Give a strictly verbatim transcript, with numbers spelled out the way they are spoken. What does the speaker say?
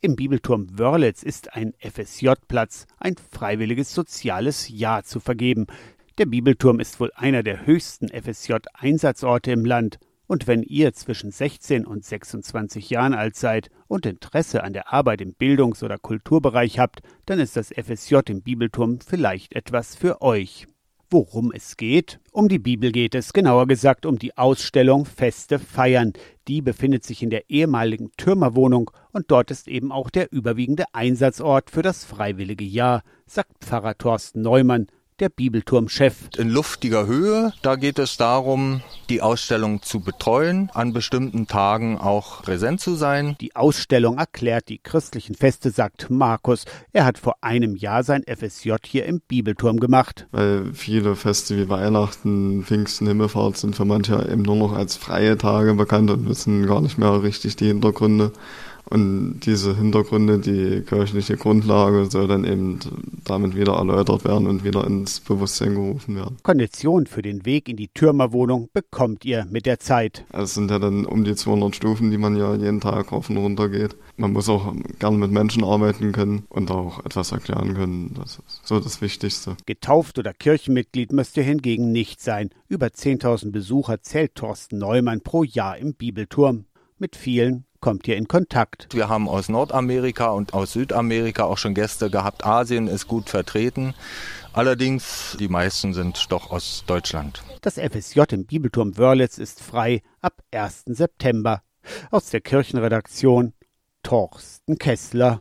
Im Bibelturm Wörlitz ist ein F S J-Platz, ein freiwilliges soziales Jahr zu vergeben. Der Bibelturm ist wohl einer der höchsten F S J-Einsatzorte im Land. Und wenn ihr zwischen sechzehn und sechsundzwanzig Jahren alt seid und Interesse an der Arbeit im Bildungs- oder Kulturbereich habt, dann ist das F S J im Bibelturm vielleicht etwas für euch. Worum es geht? Um die Bibel geht es, genauer gesagt um die Ausstellung Feste feiern. Die befindet sich in der ehemaligen Türmerwohnung und dort ist eben auch der überwiegende Einsatzort für das Freiwillige Jahr, sagt Pfarrer Thorsten Neumann, der Bibelturmchef. In luftiger Höhe, da geht es darum, die Ausstellung zu betreuen, an bestimmten Tagen auch präsent zu sein. Die Ausstellung erklärt die christlichen Feste, sagt Markus. Er hat vor einem Jahr sein F S J hier im Bibelturm gemacht. Weil viele Feste wie Weihnachten, Pfingsten, Himmelfahrt sind für manche eben nur noch als freie Tage bekannt und wissen gar nicht mehr richtig die Hintergründe. Und diese Hintergründe, die kirchliche Grundlage, soll dann eben damit wieder erläutert werden und wieder ins Bewusstsein gerufen werden. Kondition für den Weg in die Türmerwohnung bekommt ihr mit der Zeit. Es sind ja dann um die zweihundert Stufen, die man ja jeden Tag rauf und runter geht. Man muss auch gerne mit Menschen arbeiten können und auch etwas erklären können. Das ist so das Wichtigste. Getauft oder Kirchenmitglied müsst ihr hingegen nicht sein. Über zehntausend Besucher zählt Thorsten Neumann pro Jahr im Bibelturm. Mit vielen kommt ihr in Kontakt. Wir haben aus Nordamerika und aus Südamerika auch schon Gäste gehabt. Asien ist gut vertreten. Allerdings, die meisten sind doch aus Deutschland. Das F S J im Bibelturm Wörlitz ist frei ab ersten September. Aus der Kirchenredaktion Thorsten Kessler.